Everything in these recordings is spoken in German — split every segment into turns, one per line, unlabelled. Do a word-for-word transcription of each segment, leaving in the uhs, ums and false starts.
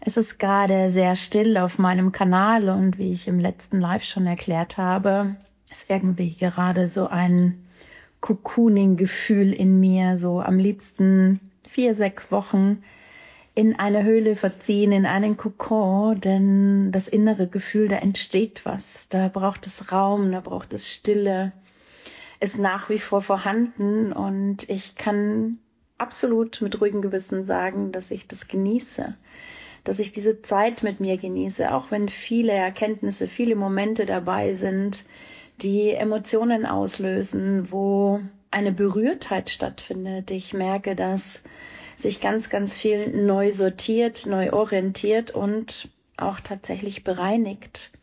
Es ist gerade sehr still auf meinem Kanal und wie ich im letzten Live schon erklärt habe, ist irgendwie gerade so ein Cocooning-Gefühl in mir, so am liebsten vier, sechs Wochen in eine Höhle verziehen, in einen Kokon, denn das innere Gefühl, da entsteht was, da braucht es Raum, da braucht es Stille, ist nach wie vor vorhanden und ich kann absolut mit ruhigem Gewissen sagen, dass ich das genieße, dass ich diese Zeit mit mir genieße, auch wenn viele Erkenntnisse, viele Momente dabei sind, die Emotionen auslösen, wo eine Berührtheit stattfindet. Ich merke, dass sich ganz, ganz viel neu sortiert, neu orientiert und auch tatsächlich bereinigt.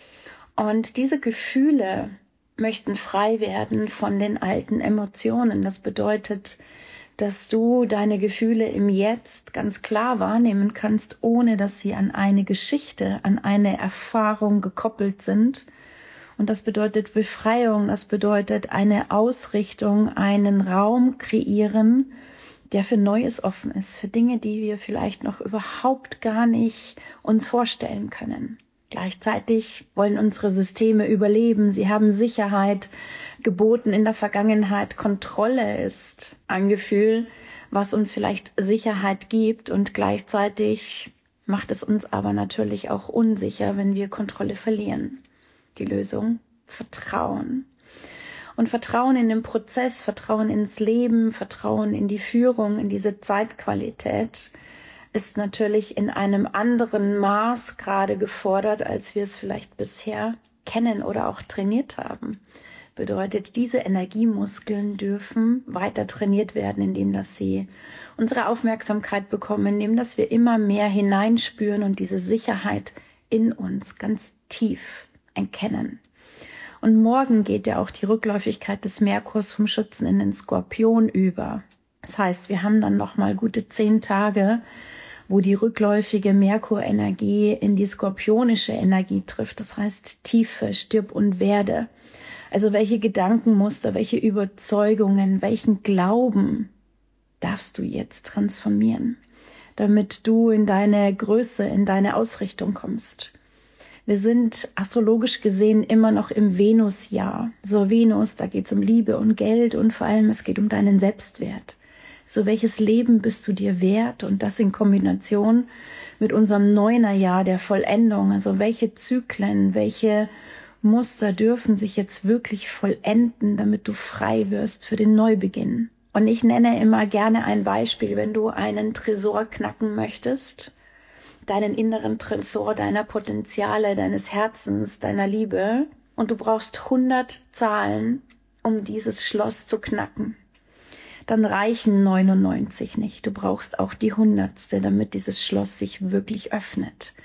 Und diese Gefühle möchten frei werden von den alten Emotionen. Das bedeutet, dass du deine Gefühle im Jetzt ganz klar wahrnehmen kannst, ohne dass sie an eine Geschichte, an eine Erfahrung gekoppelt sind. Und das bedeutet Befreiung, das bedeutet eine Ausrichtung, einen Raum kreieren, der für Neues offen ist, für Dinge, die wir vielleicht noch überhaupt gar nicht uns vorstellen können. Gleichzeitig wollen unsere Systeme überleben, sie haben Sicherheit geboten in der Vergangenheit. Kontrolle ist ein Gefühl, was uns vielleicht Sicherheit gibt und gleichzeitig macht es uns aber natürlich auch unsicher, wenn wir Kontrolle verlieren. Die Lösung? Vertrauen. Und Vertrauen in den Prozess, Vertrauen ins Leben, Vertrauen in die Führung, in diese Zeitqualität ist natürlich in einem anderen Maß gerade gefordert, als wir es vielleicht bisher kennen oder auch trainiert haben. Bedeutet, diese Energiemuskeln dürfen weiter trainiert werden, indem dass sie unsere Aufmerksamkeit bekommen, indem dass wir immer mehr hineinspüren und diese Sicherheit in uns ganz tief erkennen. Und morgen geht ja auch die Rückläufigkeit des Merkurs vom Schützen in den Skorpion über. Das heißt, wir haben dann noch mal gute zehn Tage, wo die rückläufige Merkurenergie in die skorpionische Energie trifft. Das heißt Tiefe, stirb und werde. Also welche Gedankenmuster, welche Überzeugungen, welchen Glauben darfst du jetzt transformieren, damit du in deine Größe, in deine Ausrichtung kommst. Wir sind astrologisch gesehen immer noch im Venusjahr. So Venus, da geht es um Liebe und Geld und vor allem es geht um deinen Selbstwert. So welches Leben bist du dir wert? Und das in Kombination mit unserem Neunerjahr der Vollendung. Also welche Zyklen, welche Muster dürfen sich jetzt wirklich vollenden, damit du frei wirst für den Neubeginn. Und ich nenne immer gerne ein Beispiel, wenn du einen Tresor knacken möchtest, deinen inneren Tresor deiner Potenziale, deines Herzens, deiner Liebe, und du brauchst hundert Zahlen, um dieses Schloss zu knacken. Dann reichen neunundneunzig nicht. Du brauchst auch die hundertste, damit dieses Schloss sich wirklich öffnet.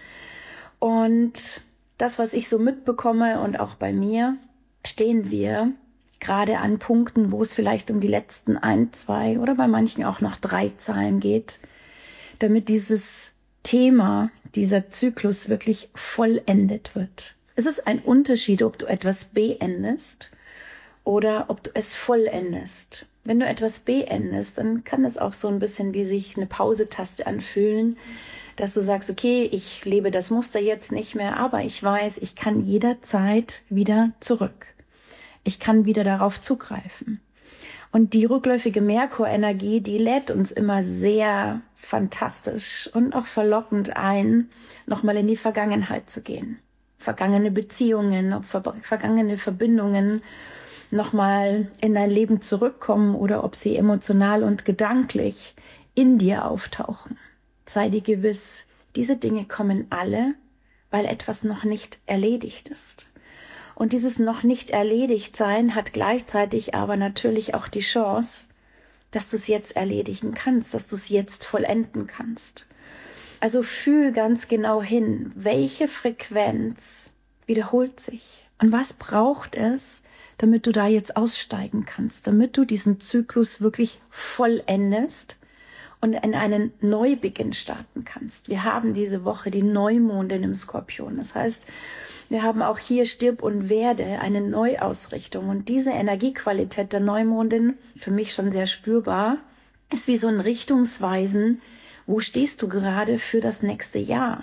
Und das, was ich so mitbekomme und auch bei mir, stehen wir gerade an Punkten, wo es vielleicht um die letzten ein, zwei oder bei manchen auch noch drei Zahlen geht, damit dieses Thema, dieser Zyklus wirklich vollendet wird. Es ist ein Unterschied, ob du etwas beendest oder ob du es vollendest. Wenn du etwas beendest, dann kann es auch so ein bisschen wie sich eine Pause-Taste anfühlen, dass du sagst, okay, ich lebe das Muster jetzt nicht mehr, aber ich weiß, ich kann jederzeit wieder zurück. Ich kann wieder darauf zugreifen. Und die rückläufige Merkurenergie, die lädt uns immer sehr fantastisch und auch verlockend ein, nochmal in die Vergangenheit zu gehen. Vergangene Beziehungen, vergangene Verbindungen nochmal in dein Leben zurückkommen oder ob sie emotional und gedanklich in dir auftauchen. Sei dir gewiss, diese Dinge kommen alle, weil etwas noch nicht erledigt ist. Und dieses noch nicht erledigt sein hat gleichzeitig aber natürlich auch die Chance, dass du es jetzt erledigen kannst, dass du es jetzt vollenden kannst. Also fühl ganz genau hin, welche Frequenz wiederholt sich und was braucht es, damit du da jetzt aussteigen kannst, damit du diesen Zyklus wirklich vollendest und in einen Neubeginn starten kannst. Wir haben diese Woche die Neumondin im Skorpion. Das heißt, wir haben auch hier Stirb und Werde, eine Neuausrichtung. Und diese Energiequalität der Neumondin, für mich schon sehr spürbar, ist wie so ein Richtungsweisen, Wo stehst du gerade für das nächste Jahr?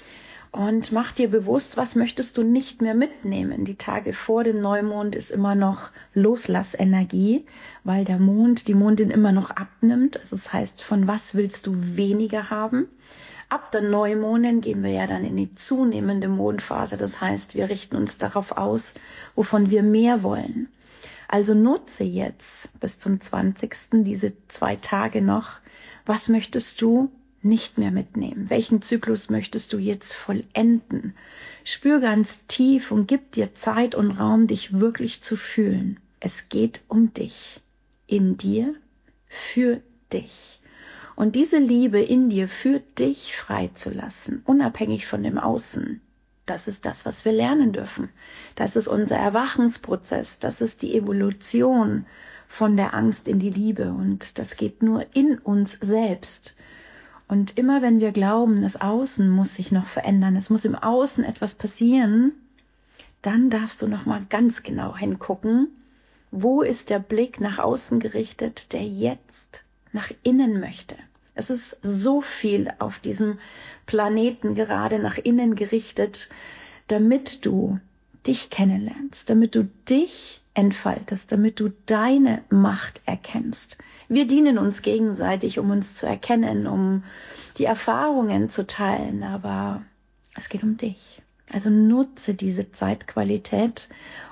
Und mach dir bewusst, was möchtest du nicht mehr mitnehmen. Die Tage vor dem Neumond ist immer noch Loslassenergie, weil der Mond, die Mondin immer noch abnimmt. Also das heißt, von was willst du weniger haben? Ab der Neumondin gehen wir ja dann in die zunehmende Mondphase. Das heißt, wir richten uns darauf aus, wovon wir mehr wollen. Also nutze jetzt bis zum zwanzigsten diese zwei Tage noch. Was möchtest du nicht mehr mitnehmen? Welchen Zyklus möchtest du jetzt vollenden? Spür ganz tief und gib dir Zeit und Raum, dich wirklich zu fühlen. Es geht um dich, in dir, für dich. Und diese Liebe in dir für dich freizulassen, unabhängig von dem Außen, das ist das, was wir lernen dürfen. Das ist unser Erwachensprozess, das ist die Evolution von der Angst in die Liebe. Und das geht nur in uns selbst. Und immer wenn wir glauben, das Außen muss sich noch verändern, es muss im Außen etwas passieren, dann darfst du noch mal ganz genau hingucken, wo ist der Blick nach außen gerichtet, der jetzt nach innen möchte. Es ist so viel auf diesem Planeten gerade nach innen gerichtet, damit du dich kennenlernst, damit du dich entfaltest, damit du deine Macht erkennst. Wir dienen uns gegenseitig, um uns zu erkennen, um die Erfahrungen zu teilen, aber es geht um dich. Also nutze diese Zeitqualität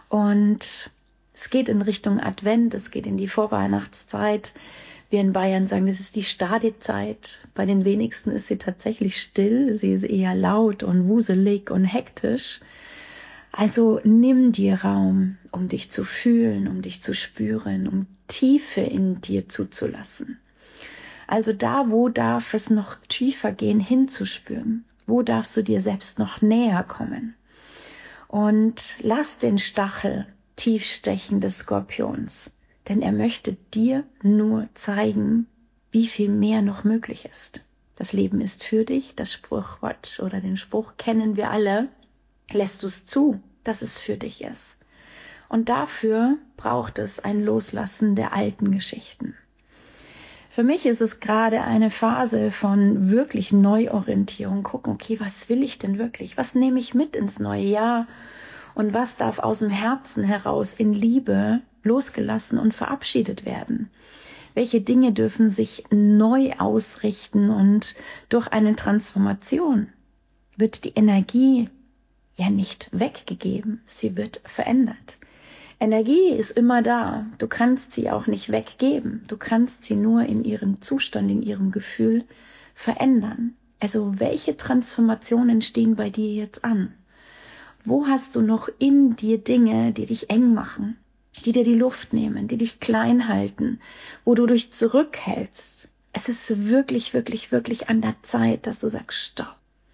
und es geht in Richtung Advent, es geht in die Vorweihnachtszeit. Wir in Bayern sagen, das ist die Stadezeit. Bei den wenigsten ist sie tatsächlich still, sie ist eher laut und wuselig und hektisch. Also nimm dir Raum, um dich zu fühlen, um dich zu spüren, um Tiefe in dir zuzulassen. Also da, wo darf es noch tiefer gehen, hinzuspüren? Wo darfst du dir selbst noch näher kommen? Und lass den Stachel tief stechen des Skorpions, denn er möchte dir nur zeigen, wie viel mehr noch möglich ist. Das Leben ist für dich, das Sprichwort oder den Spruch kennen wir alle. Lässt du es zu, dass es für dich ist. Und dafür braucht es ein Loslassen der alten Geschichten. Für mich ist es gerade eine Phase von wirklich Neuorientierung. Gucken, okay, was will ich denn wirklich? Was nehme ich mit ins neue Jahr? Und was darf aus dem Herzen heraus in Liebe losgelassen und verabschiedet werden? Welche Dinge dürfen sich neu ausrichten? Und durch eine Transformation wird die Energie ja nicht weggegeben, sie wird verändert. Energie ist immer da, du kannst sie auch nicht weggeben, du kannst sie nur in ihrem Zustand, in ihrem Gefühl verändern. Also welche Transformationen stehen bei dir jetzt an? Wo hast du noch in dir Dinge, die dich eng machen, die dir die Luft nehmen, die dich klein halten, wo du dich zurückhältst? Es ist wirklich, wirklich, wirklich an der Zeit, dass du sagst, stopp.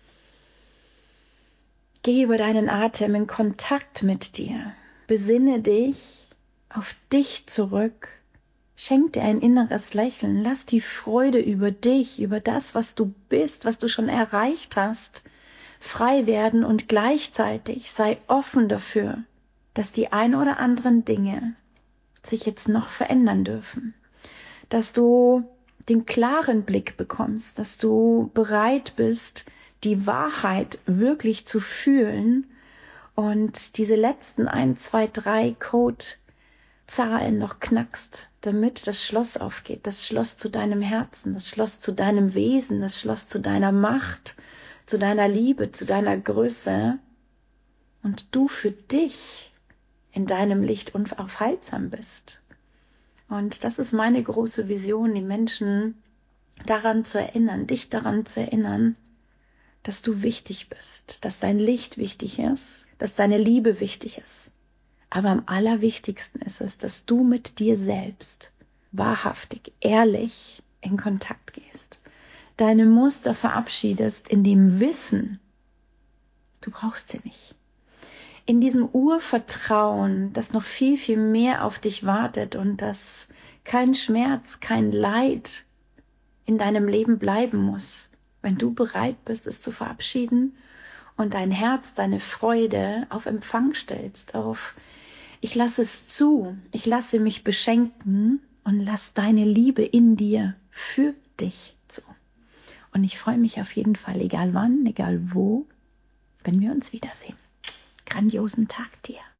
Geh über deinen Atem in Kontakt mit dir. Besinne dich auf dich zurück. Schenk dir ein inneres Lächeln. Lass die Freude über dich, über das, was du bist, was du schon erreicht hast, frei werden und gleichzeitig sei offen dafür, dass die ein oder anderen Dinge sich jetzt noch verändern dürfen. Dass du den klaren Blick bekommst, dass du bereit bist, die Wahrheit wirklich zu fühlen und diese letzten ein, zwei, drei Codezahlen noch knackst, damit das Schloss aufgeht, das Schloss zu deinem Herzen, das Schloss zu deinem Wesen, das Schloss zu deiner Macht, zu deiner Liebe, zu deiner Größe und du für dich in deinem Licht unaufhaltsam bist. Und das ist meine große Vision, die Menschen daran zu erinnern, dich daran zu erinnern, dass du wichtig bist, dass dein Licht wichtig ist, dass deine Liebe wichtig ist. Aber am allerwichtigsten ist es, dass du mit dir selbst wahrhaftig, ehrlich in Kontakt gehst. Deine Muster verabschiedest in dem Wissen, du brauchst sie nicht. In diesem Urvertrauen, dass noch viel, viel mehr auf dich wartet und dass kein Schmerz, kein Leid in deinem Leben bleiben muss. Wenn du bereit bist, es zu verabschieden und dein Herz, deine Freude auf Empfang stellst, auf ich lasse es zu, ich lasse mich beschenken und lass deine Liebe in dir für dich zu. Und ich freue mich auf jeden Fall, egal wann, egal wo, wenn wir uns wiedersehen. Grandiosen Tag dir.